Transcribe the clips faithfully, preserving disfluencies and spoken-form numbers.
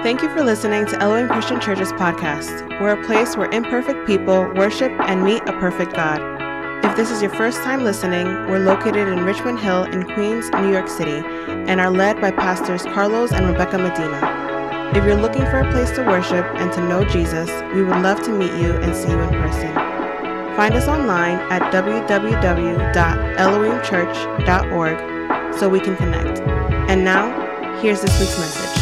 Thank you for listening to Elohim Christian Church's podcast. We're a place where imperfect people worship and meet a perfect God. If this is your first time listening, we're located in Richmond Hill in Queens, New York City, and are led by pastors Carlos and Rebecca Medina. If you're looking for a place to worship and to know Jesus, we would love to meet you and see you in person. Find us online at w w w dot elohim church dot org so we can connect. And now, here's this week's message.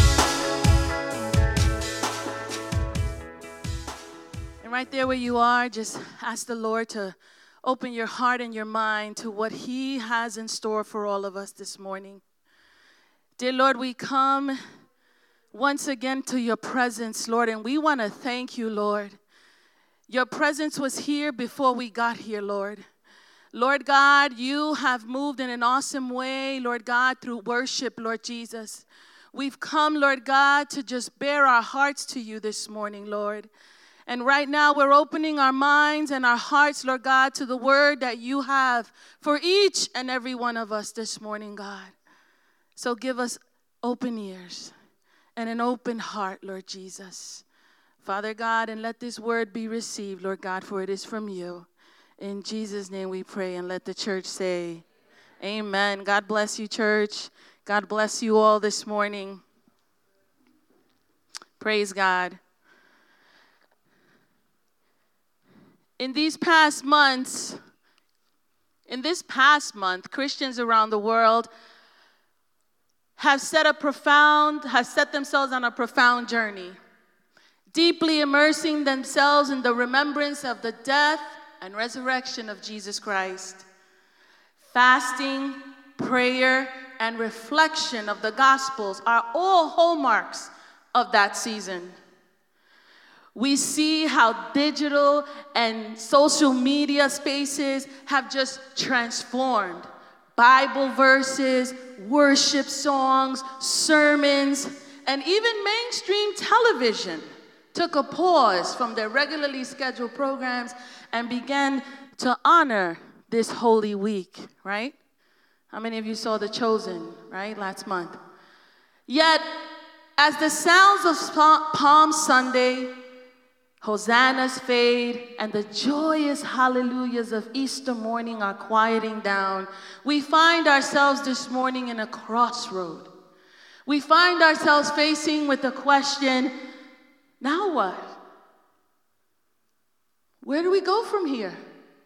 And right there where you are, just ask the Lord to open your heart and your mind to what He has in store for all of us this morning. Dear Lord, we come once again to your presence, Lord, and we want to thank you, Lord. Your presence was here before we got here, Lord. Lord God, you have moved in an awesome way, Lord God, through worship, Lord Jesus. We've come, Lord God, to just bear our hearts to you this morning, Lord. And right now we're opening our minds and our hearts, Lord God, to the word that you have for each and every one of us this morning, God. So give us open ears and an open heart, Lord Jesus. Father God, and let this word be received, Lord God, for it is from you. In Jesus' name we pray, and let the church say, amen. God bless you, church. God bless you all this morning. Praise God. In these past months, in this past month, Christians around the world have set a profound, have set themselves on a profound journey, deeply immersing themselves in the remembrance of the death and resurrection of Jesus Christ. Fasting, prayer, and reflection of the Gospels are all hallmarks of that season. We see how digital and social media spaces have just transformed. Bible verses, worship songs, sermons, and even mainstream television took a pause from their regularly scheduled programs and began to honor this holy week, right? How many of you saw The Chosen, right, last month? Yet, as the sounds of Palm Sunday, hosannas fade, and the joyous hallelujahs of Easter morning are quieting down, we find ourselves this morning in a crossroad. We find ourselves facing with the question, now what? Where do we go from here?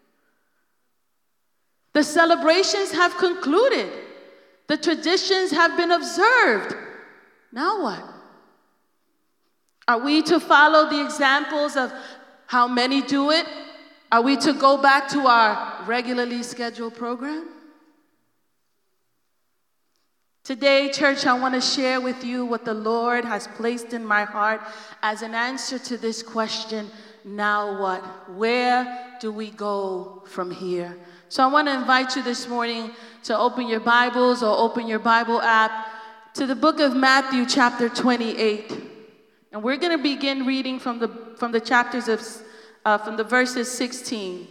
The celebrations have concluded. The traditions have been observed. Now what? Are we to follow the examples of how many do it? Are we to go back to our regularly scheduled program? Today, church, I want to share with you what the Lord has placed in my heart as an answer to this question, now what? Where do we go from here? So I want to invite you this morning to open your Bibles or open your Bible app to the book of Matthew chapter twenty-eight. And we're going to begin reading from the from the chapters of, uh, from the verses sixteen.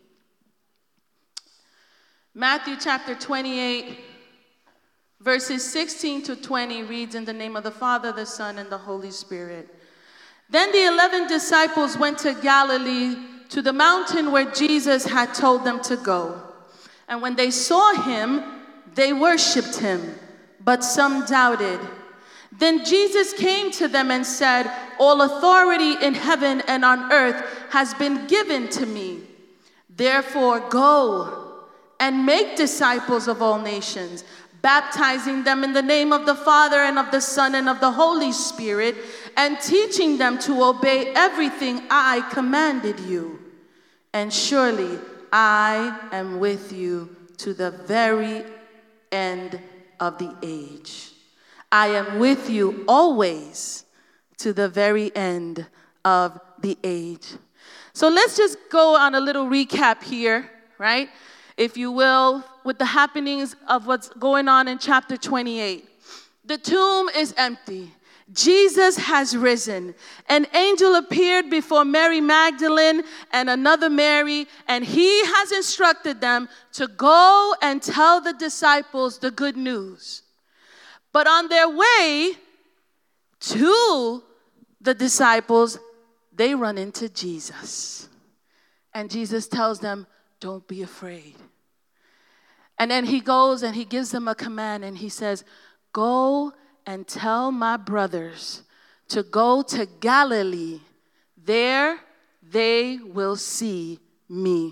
Matthew chapter twenty-eight, verses sixteen to twenty reads in the name of the Father, the Son, and the Holy Spirit. Then the eleven disciples went to Galilee, to the mountain where Jesus had told them to go. And when they saw him, they worshipped him, but some doubted. Then Jesus came to them and said, all authority in heaven and on earth has been given to me. Therefore go and make disciples of all nations, baptizing them in the name of the Father and of the Son and of the Holy Spirit, and teaching them to obey everything I commanded you. And surely I am with you to the very end of the age. I am with you always to the very end of the age. So let's just go on a little recap here, right? If you will, with the happenings of what's going on in chapter twenty-eight. The tomb is empty. Jesus has risen. An angel appeared before Mary Magdalene and another Mary, and he has instructed them to go and tell the disciples the good news. But on their way, to the disciples, they run into Jesus. And Jesus tells them, don't be afraid. And then he goes and he gives them a command and he says, go and tell my brothers to go to Galilee. There they will see me.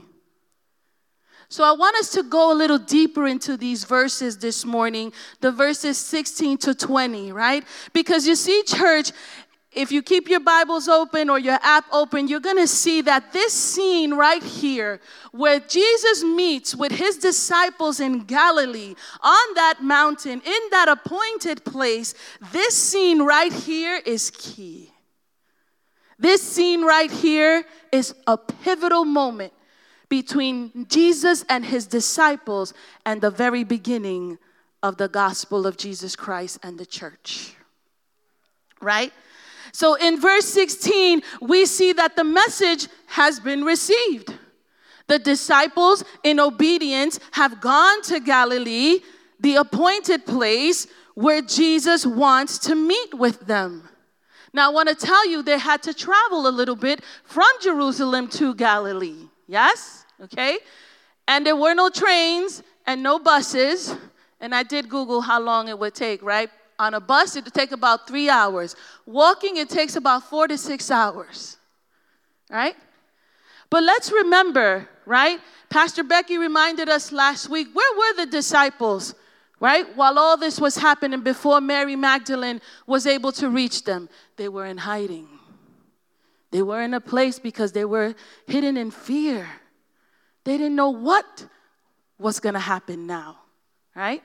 So I want us to go a little deeper into these verses this morning, the verses sixteen to twenty, right? Because you see, church, if you keep your Bibles open or your app open, you're going to see that this scene right here, where Jesus meets with his disciples in Galilee, on that mountain, in that appointed place, this scene right here is key. This scene right here is a pivotal moment between Jesus and his disciples and the very beginning of the gospel of Jesus Christ and the church. Right? So in verse sixteen, we see that the message has been received. The disciples, in obedience, have gone to Galilee, the appointed place where Jesus wants to meet with them. Now, I want to tell you, they had to travel a little bit from Jerusalem to Galilee. Yes? Okay? And there were no trains and no buses. And I did Google how long it would take, right? On a bus, it would take about three hours. Walking, it takes about four to six hours. Right? But let's remember, right? Pastor Becky reminded us last week, where were the disciples? Right? While all this was happening, before Mary Magdalene was able to reach them, they were in hiding. They were in a place because they were hidden in fear. They didn't know what was going to happen now. Right?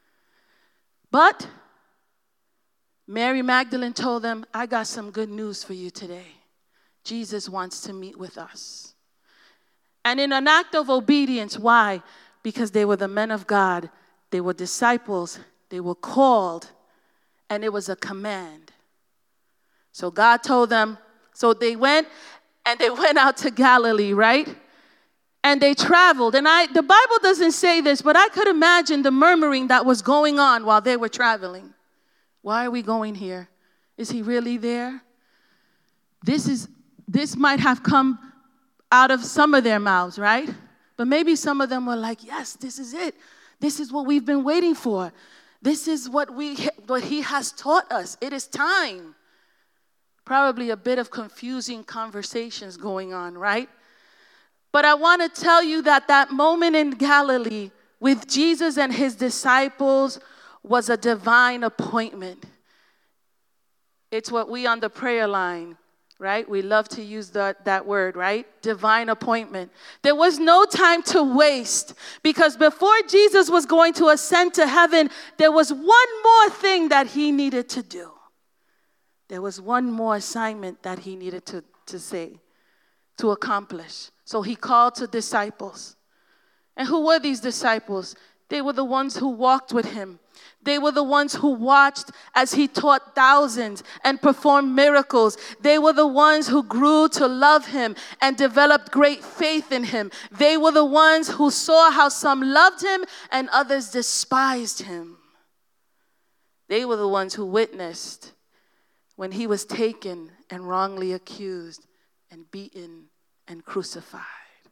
But Mary Magdalene told them, I got some good news for you today. Jesus wants to meet with us. And in an act of obedience, why? Because they were the men of God. They were disciples. They were called. And it was a command. So God told them, so they went and they went out to Galilee, right? And they traveled. And I, the Bible doesn't say this, but I could imagine the murmuring that was going on while they were traveling. Why are we going here? Is he really there? This is this might have come out of some of their mouths, right? But maybe some of them were like, yes, this is it. This is what we've been waiting for. This is what we what he has taught us. It is time. Probably a bit of confusing conversations going on, right? But I want to tell you that that moment in Galilee with Jesus and his disciples was a divine appointment. It's what we on the prayer line, right? We love to use that, that word, right? Divine appointment. There was no time to waste because before Jesus was going to ascend to heaven, there was one more thing that he needed to do. There was one more assignment that he needed to, to say, to accomplish. So he called to disciples. And who were these disciples? They were the ones who walked with him. They were the ones who watched as he taught thousands and performed miracles. They were the ones who grew to love him and developed great faith in him. They were the ones who saw how some loved him and others despised him. They were the ones who witnessed when he was taken and wrongly accused and beaten and crucified.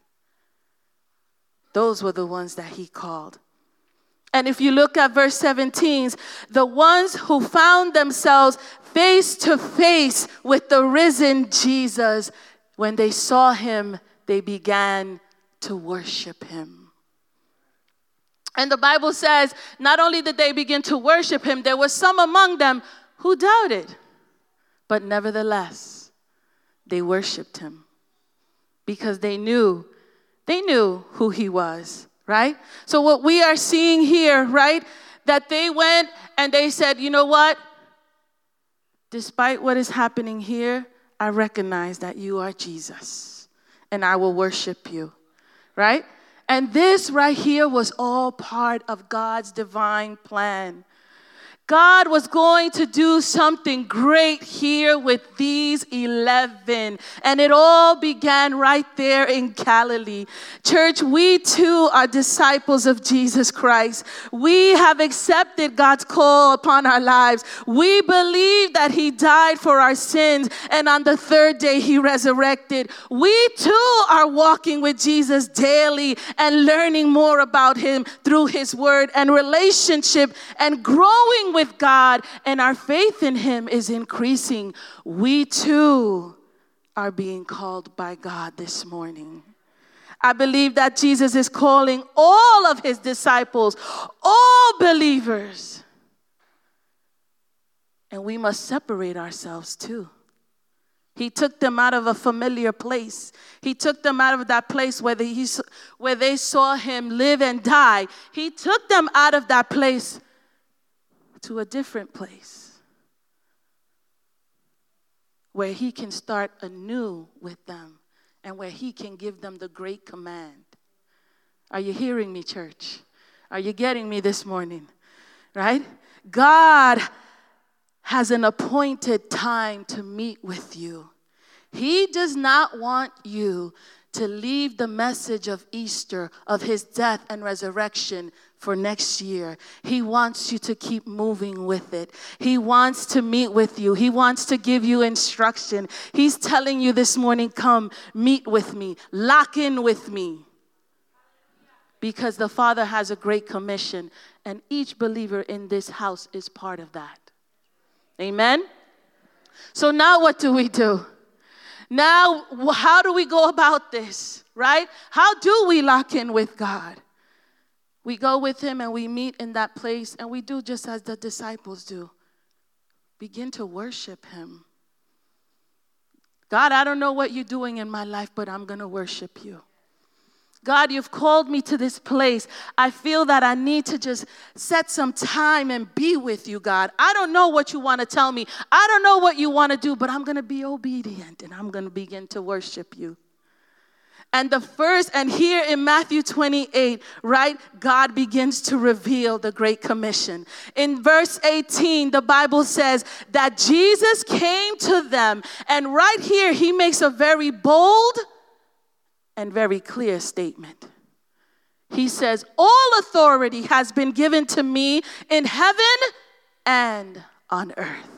Those were the ones that he called. And if you look at verse seventeen, the ones who found themselves face to face with the risen Jesus, when they saw him, they began to worship him. And the Bible says, not only did they begin to worship him, there were some among them who doubted. But nevertheless, they worshiped him because they knew, they knew who he was. Right? So what we are seeing here, right, that they went and they said, you know what? Despite what is happening here, I recognize that you are Jesus and I will worship you. Right? And this right here was all part of God's divine plan. God was going to do something great here with these eleven. And it all began right there in Galilee. Church, we too are disciples of Jesus Christ. We have accepted God's call upon our lives. We believe that he died for our sins, and on the third day he resurrected. We too are walking with Jesus daily and learning more about him through his word and relationship and growing with God, and our faith in him is increasing. We too are being called by God this morning. I believe that Jesus is calling all of his disciples, all believers. And we must separate ourselves too. He took them out of a familiar place. He took them out of that place where they, where they saw him live and die. He took them out of that place to a different place where he can start anew with them and where he can give them the great command. Are you hearing me, church? Are you getting me this morning? Right? God has an appointed time to meet with you. He does not want you to leave the message of Easter, of his death and resurrection, for next year. He wants you to keep moving with it. He wants to meet with you. He wants to give you instruction. He's telling you this morning, come meet with me. Lock in with me. Because the Father has a great commission, and each believer in this house is part of that. Amen? So now what do we do? Now, how do we go about this, right? How do we lock in with God? We go with him and we meet in that place, and we do just as the disciples do. Begin to worship him. God, I don't know what you're doing in my life, but I'm going to worship you. God, you've called me to this place. I feel that I need to just set some time and be with you, God. I don't know what you want to tell me. I don't know what you want to do, but I'm going to be obedient, and I'm going to begin to worship you. And the first, and here in Matthew twenty-eight, right, God begins to reveal the Great Commission. In verse eighteen, the Bible says that Jesus came to them, and right here he makes a very bold and very clear statement. He says, all authority has been given to me in heaven and on earth.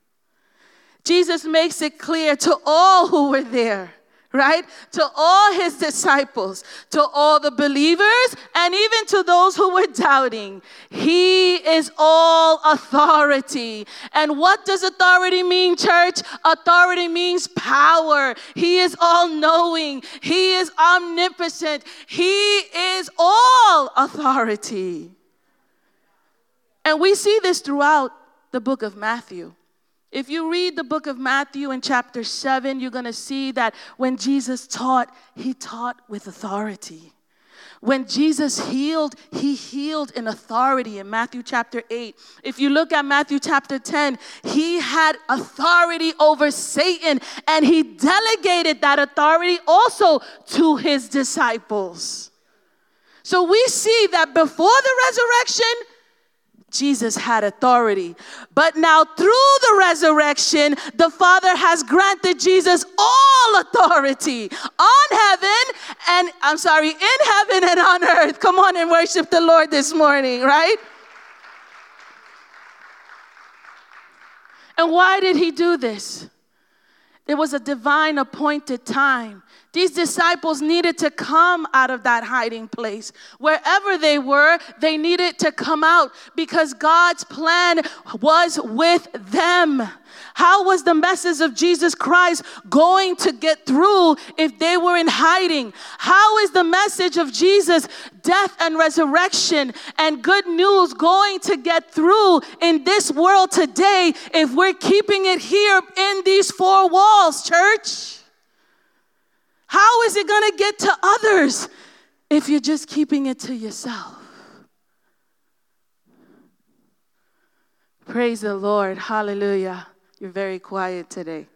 Jesus makes it clear to all who were there, right? To all his disciples, to all the believers, and even to those who were doubting. He is all authority. And what does authority mean, church? Authority means power. He is all-knowing. He is omnipotent. He is all authority. And we see this throughout the book of Matthew. If you read the book of Matthew in chapter seven, you're going to see that when Jesus taught, he taught with authority. When Jesus healed, he healed in authority in Matthew chapter eight. If you look at Matthew chapter ten, he had authority over Satan, and he delegated that authority also to his disciples. So we see that before the resurrection, Jesus had authority. But now through the resurrection, the Father has granted Jesus all authority on heaven and, I'm sorry, in heaven and on earth. Come on and worship the Lord this morning, right? And why did he do this? It was a divine appointed time. These disciples needed to come out of that hiding place. Wherever they were, they needed to come out because God's plan was with them. How was the message of Jesus Christ going to get through if they were in hiding? How is the message of Jesus' death and resurrection and good news going to get through in this world today if we're keeping it here in these four walls, church? How is it going to get to others if you're just keeping it to yourself? Praise the Lord. Hallelujah. You're very quiet today.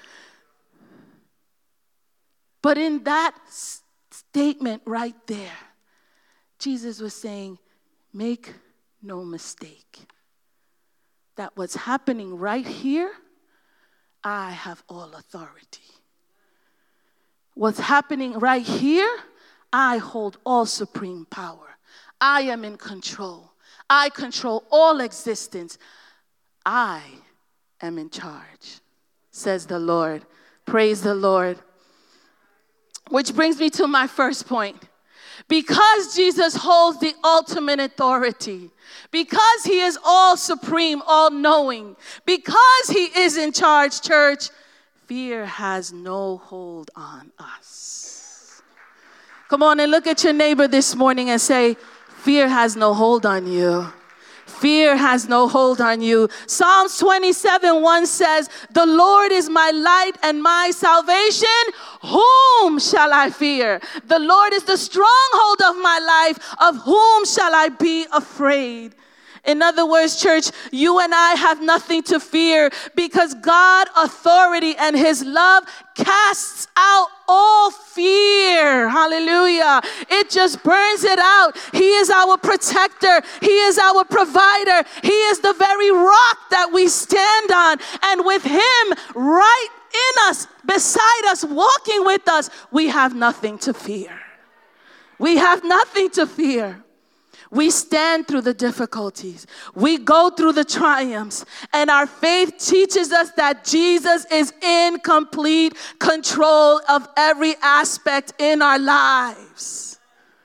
But in that s- statement right there, Jesus was saying, make no mistake. that what's happening right here, I have all authority. What's happening right here, I hold all supreme power. I am in control. I control all existence. I am in charge, says the Lord. Praise the Lord. Which brings me to my first point. Because Jesus holds the ultimate authority, because he is all supreme, all knowing, because he is in charge, church, fear has no hold on us. Come on and look at your neighbor this morning and say, fear has no hold on you. Fear has no hold on you. Psalms twenty-seven one says, the Lord is my light and my salvation. Whom shall I fear? The Lord is the stronghold of my life. Of whom shall I be afraid? In other words, church, you and I have nothing to fear because God's authority and his love casts out all fear. Hallelujah. It just burns it out. He is our protector. He is our provider. He is the very rock that we stand on. And with him right in us, beside us, walking with us, we have nothing to fear. We have nothing to fear. We stand through the difficulties. We go through the triumphs. And our faith teaches us that Jesus is in complete control of every aspect in our lives.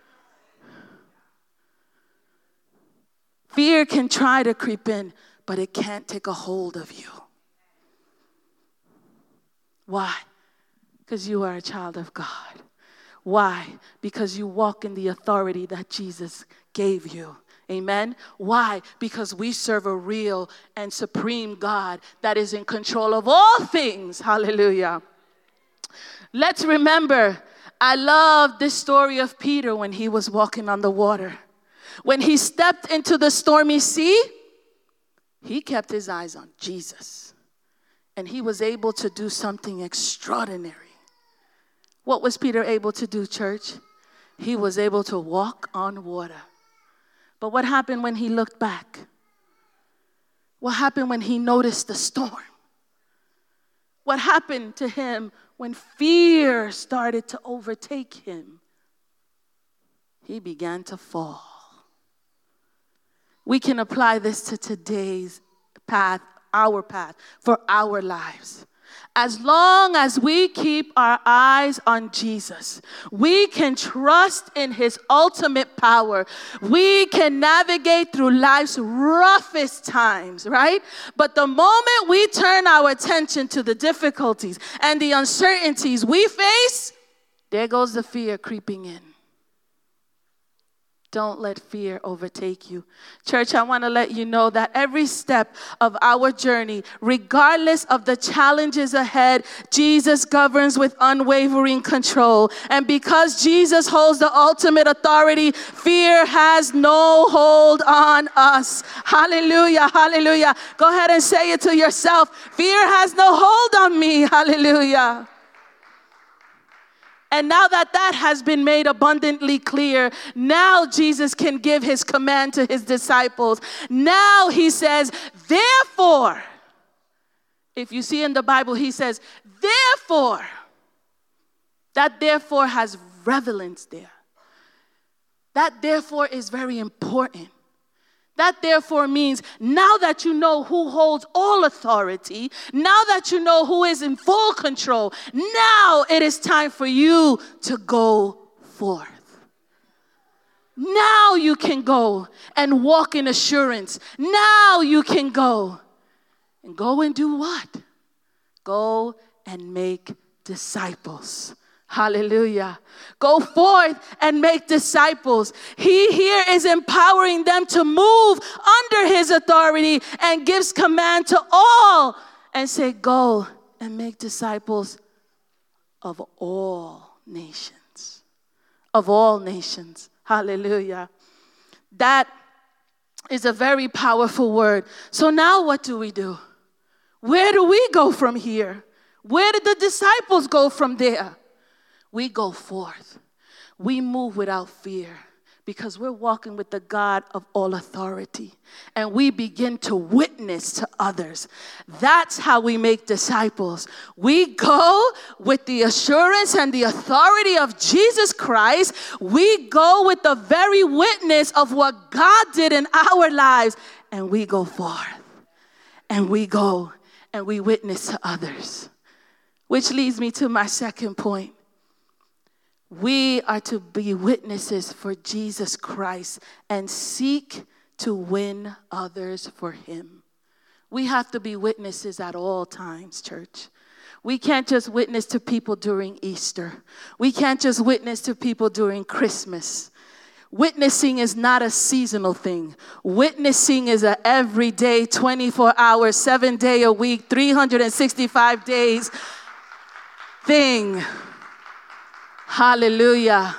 Fear can try to creep in, but it can't take a hold of you. Why? Because you are a child of God. Why? Because you walk in the authority that Jesus gave you. Amen? Why? Because we serve a real and supreme God that is in control of all things. Hallelujah. Let's remember, I love this story of Peter when he was walking on the water. When he stepped into the stormy sea, he kept his eyes on Jesus. And he was able to do something extraordinary. What was Peter able to do, church? He was able to walk on water. But what happened when he looked back? What happened when he noticed the storm? What happened to him when fear started to overtake him? He began to fall. We can apply this to today's path, our path, for our lives. As long as we keep our eyes on Jesus, we can trust in his ultimate power. We can navigate through life's roughest times, right? But the moment we turn our attention to the difficulties and the uncertainties we face, there goes the fear creeping in. Don't let fear overtake you. Church, I want to let you know that every step of our journey, regardless of the challenges ahead, Jesus governs with unwavering control. And because Jesus holds the ultimate authority, fear has no hold on us. Hallelujah, hallelujah. Go ahead and say it to yourself. Fear has no hold on me. Hallelujah. And now that that has been made abundantly clear, now Jesus can give his command to his disciples. Now he says, therefore, if you see in the Bible, he says, therefore, that therefore has relevance there. That therefore is very important. That therefore means now that you know who holds all authority, now that you know who is in full control, now it is time for you to go forth. Now you can go and walk in assurance. Now you can go. And go and do what? Go and make disciples. Hallelujah. Go forth and make disciples. He here is empowering them to move under his authority and gives command to all and say, go and make disciples of all nations. Of all nations. Hallelujah. That is a very powerful word. So now what do we do? Where do we go from here? Where did the disciples go from there? We go forth. We move without fear Because we're walking with the God of all authority. And we begin to witness to others. That's how we make disciples. We go with the assurance and the authority of Jesus Christ. We go with the very witness of what God did in our lives. And we go forth. And we go and we witness to others. Which leads me to my second point. We are to be witnesses for Jesus Christ and seek to win others for him. We have to be witnesses at all times, church. We can't just witness to people during Easter. We can't just witness to people during Christmas. Witnessing is not a seasonal thing. Witnessing is an everyday, twenty-four hours, seven day a week, three hundred sixty-five days thing. Hallelujah.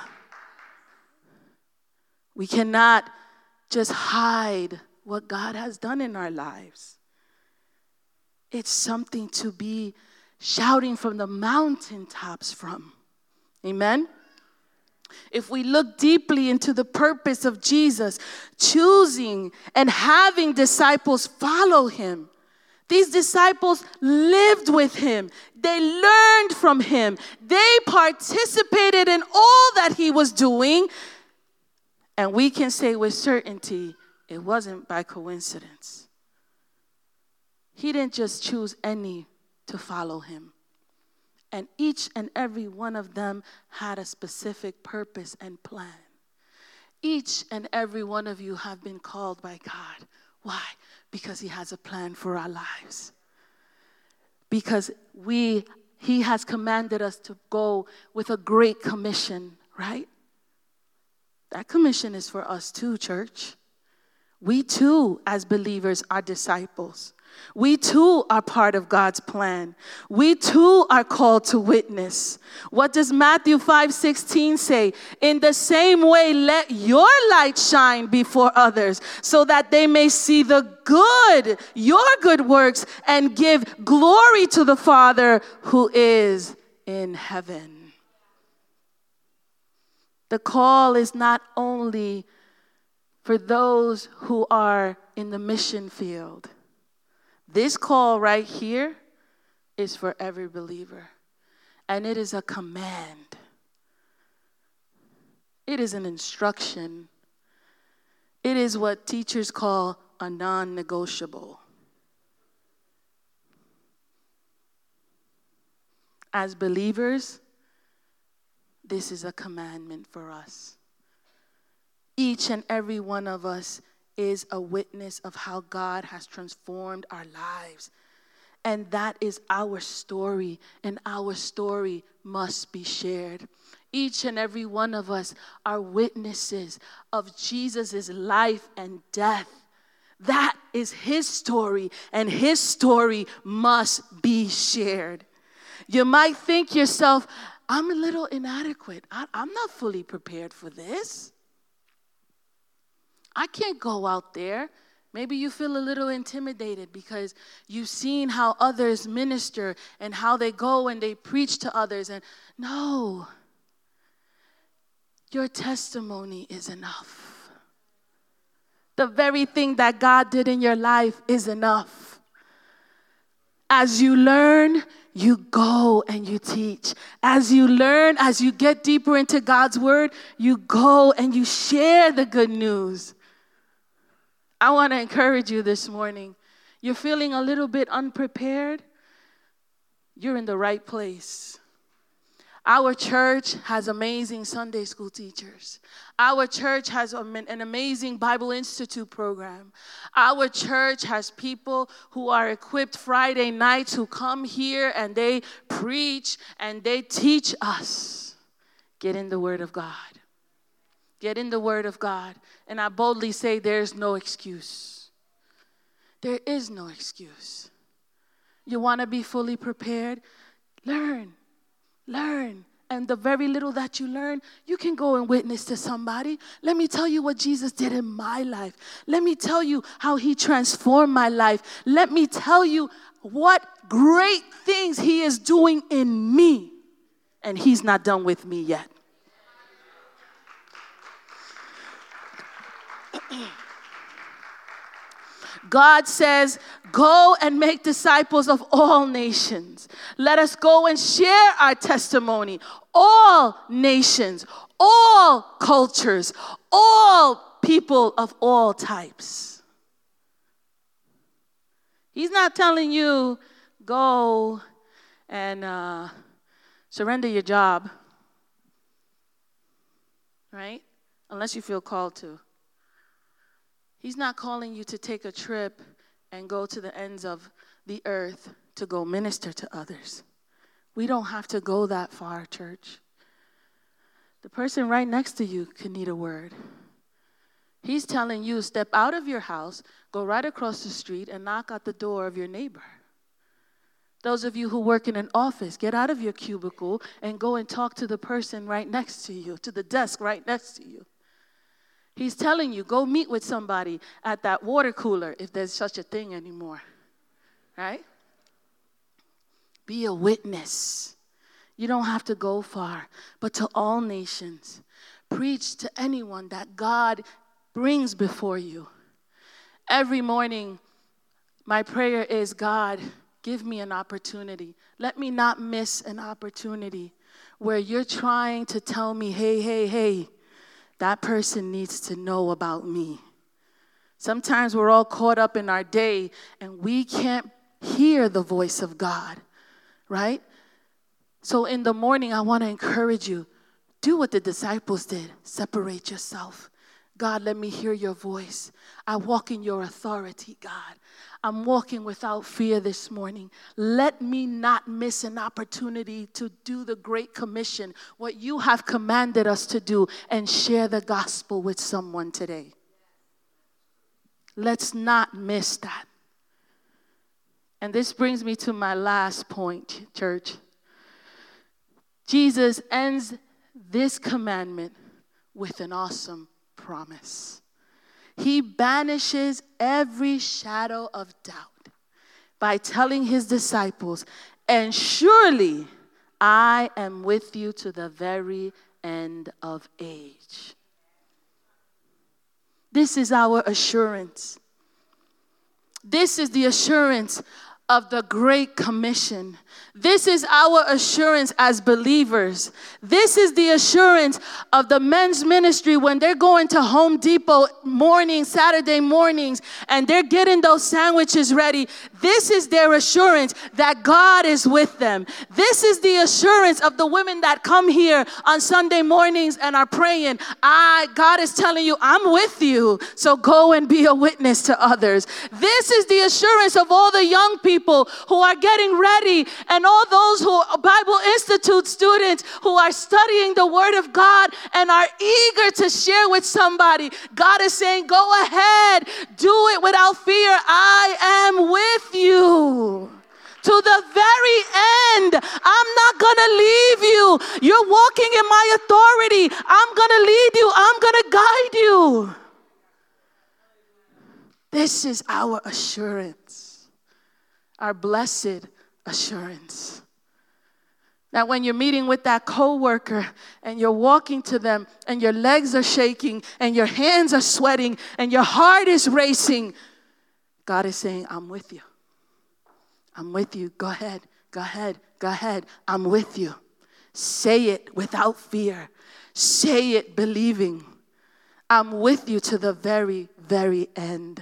We cannot just hide what God has done in our lives. It's something to be shouting from the mountaintops from. Amen? If we look deeply into the purpose of Jesus, choosing and having disciples follow him, these disciples lived with him. They learned from him. They participated in all that he was doing. And we can say with certainty, it wasn't by coincidence. He didn't just choose any to follow him. And each and every one of them had a specific purpose and plan. Each and every one of you have been called by God. Why? Because he has a plan for our lives. Because we, he has commanded us to go with a great commission, right? That commission is for us too, church. We too, as believers, are disciples. We too are part of God's plan. We too are called to witness. What does Matthew five sixteen say? In the same way, let your light shine before others so that they may see the good, your good works, and give glory to the Father who is in heaven. The call is not only for those who are in the mission field. This call right here is for every believer. And it is a command. It is an instruction. It is what teachers call a non-negotiable. As believers, this is a commandment for us. Each and every one of us is a witness of how God has transformed our lives. And that is our story, and our story must be shared. Each and every one of us are witnesses of Jesus' life and death. That is his story, and his story must be shared. You might think yourself, I'm a little inadequate. I, I'm not fully prepared for this. I can't go out there. Maybe you feel a little intimidated because you've seen how others minister and how they go and they preach to others. And no, your testimony is enough. The very thing that God did in your life is enough. As you learn, you go and you teach. As you learn, as you get deeper into God's word, you go and you share the good news. I want to encourage you this morning. You're feeling a little bit unprepared? You're in the right place. Our church has amazing Sunday school teachers. Our church has an amazing Bible Institute program. Our church has people who are equipped Friday nights who come here and they preach and they teach us. Get in the Word of God. Get in the Word of God. And I boldly say there's no excuse. There is no excuse. You want to be fully prepared? Learn. Learn. And the very little that you learn, you can go and witness to somebody. Let me tell you what Jesus did in my life. Let me tell you how he transformed my life. Let me tell you what great things he is doing in me. And he's not done with me yet. God says, go and make disciples of all nations. Let us go and share our testimony. All nations, all cultures, all people of all types. He's not telling you, go and uh, surrender your job, right? Unless you feel called to. He's not calling you to take a trip and go to the ends of the earth to go minister to others. We don't have to go that far, church. The person right next to you can need a word. He's telling you, step out of your house, go right across the street, and knock at the door of your neighbor. Those of you who work in an office, get out of your cubicle and go and talk to the person right next to you, to the desk right next to you. He's telling you, go meet with somebody at that water cooler, if there's such a thing anymore, right? Be a witness. You don't have to go far, but to all nations. Preach to anyone that God brings before you. Every morning, my prayer is, God, give me an opportunity. Let me not miss an opportunity where you're trying to tell me, hey, hey, hey, that person needs to know about me. Sometimes we're all caught up in our day and we can't hear the voice of God, right? So in the morning, I want to encourage you, do what the disciples did. Separate yourself. God, let me hear your voice. I walk in your authority, God. I'm walking without fear this morning. Let me not miss an opportunity to do the Great Commission, what you have commanded us to do, and share the gospel with someone today. Let's not miss that. And this brings me to my last point, church. Jesus ends this commandment with an awesome promise. He banishes every shadow of doubt by telling his disciples, and surely I am with you to the very end of age. This is our assurance. This is the assurance of the Great Commission. This is our assurance as believers. This is the assurance of the men's ministry when they're going to Home Depot mornings, Saturday mornings, and they're getting those sandwiches ready. This is their assurance that God is with them. This is the assurance of the women that come here on Sunday mornings and are praying. I, God is telling you, I'm with you, so go and be a witness to others. This is the assurance of all the young people who are getting ready, and all those who Bible Institute students who are studying the Word of God and are eager to share with somebody. God is saying, go ahead, do it without fear. I am with you to the very end. I'm not going to leave you. You're walking in my authority. I'm going to lead you. I'm going to guide you. This is our assurance, our blessed assurance. That when you're meeting with that coworker and you're walking to them and your legs are shaking and your hands are sweating and your heart is racing, God is saying, I'm with you. I'm with you. Go ahead. Go ahead. Go ahead. I'm with you. Say it without fear. Say it believing. I'm with you to the very, very end.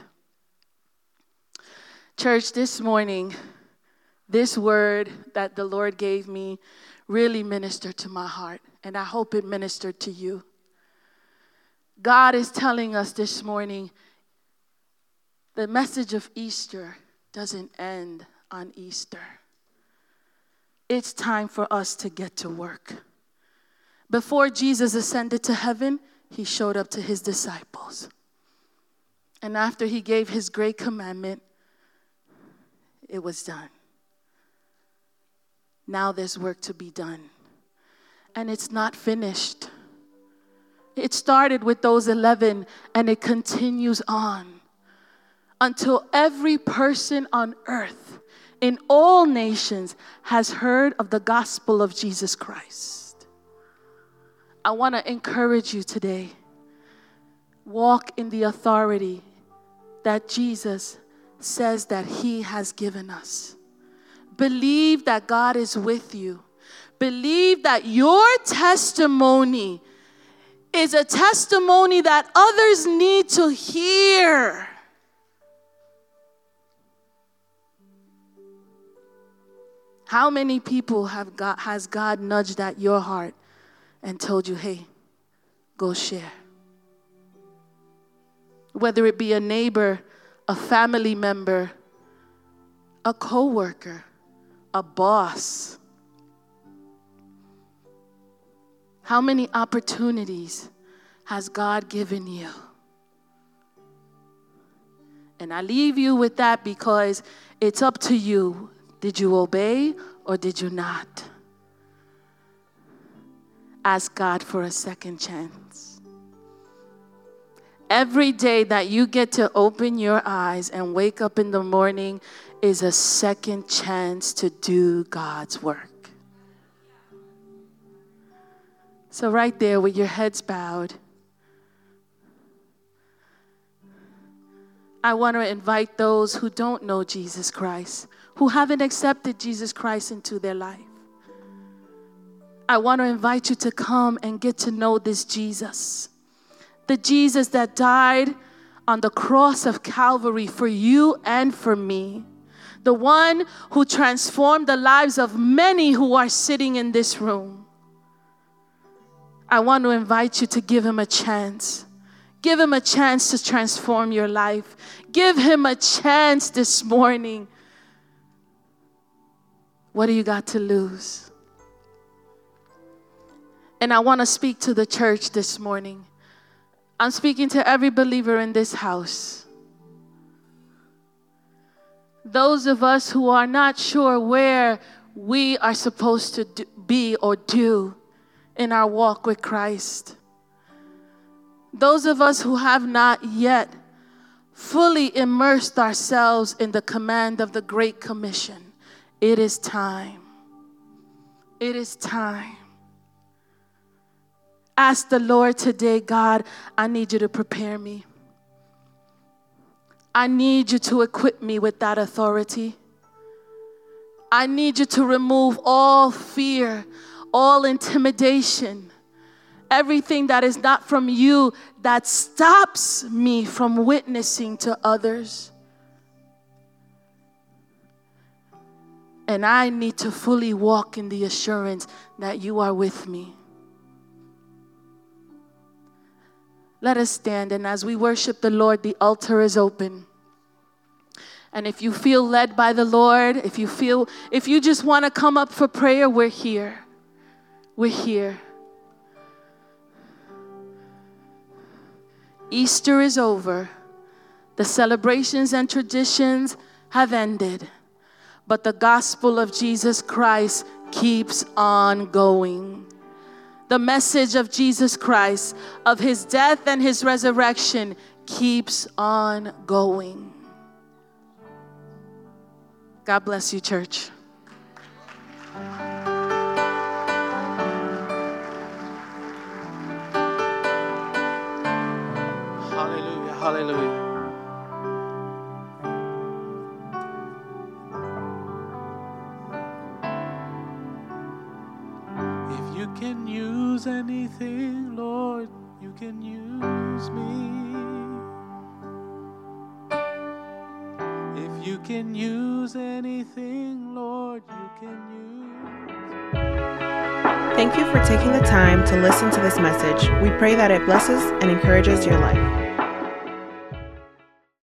Church, this morning, this word that the Lord gave me really ministered to my heart, and I hope it ministered to you. God is telling us this morning, the message of Easter doesn't end on Easter. It's time for us to get to work. Before Jesus ascended to heaven, he showed up to his disciples. And after he gave his great commandment, it was done. Now there's work to be done. And it's not finished. It started with those eleven and it continues on until every person on earth in all nations has heard of the gospel of Jesus Christ. I want to encourage you today. walk in the authority that Jesus says that he has given us. Believe that God is with you. Believe that your testimony is a testimony that others need to hear. How many people have God, has God nudged at your heart and told you, hey, go share? Whether it be a neighbor, a family member, a coworker, a boss. How many opportunities has God given you? And I leave you with that because it's up to you. Did you obey or did you not? Ask God for a second chance. Every day that you get to open your eyes and wake up in the morning is a second chance to do God's work. So right there with your heads bowed, I want to invite those who don't know Jesus Christ, who haven't accepted Jesus Christ into their life. I want to invite you to come and get to know this Jesus. The Jesus that died on the cross of Calvary for you and for me. The one who transformed the lives of many who are sitting in this room. I want to invite you to give him a chance. Give him a chance to transform your life. Give him a chance this morning. What do you got to lose? And I want to speak to the church this morning. I'm speaking to every believer in this house. Those of us who are not sure where we are supposed to do, be or do in our walk with Christ. Those of us who have not yet fully immersed ourselves in the command of the Great Commission. It is time. It is time. Ask the Lord today, God, I need you to prepare me. I need you to equip me with that authority. I need you to remove all fear, all intimidation, everything that is not from you that stops me from witnessing to others. And I need to fully walk in the assurance that you are with me. Let us stand, and as we worship the Lord, the altar is open. And if you feel led by the Lord, if you feel, if you just want to come up for prayer, we're here. We're here. Easter is over. The celebrations and traditions have ended. But the gospel of Jesus Christ keeps on going. The message of Jesus Christ, of his death and his resurrection, keeps on going. God bless you, church. Hallelujah, hallelujah. If you can use anything, Lord, you can use me. If you can use anything, Lord, you can use. Thank you for taking the time to listen to this message. We pray that it blesses and encourages your life.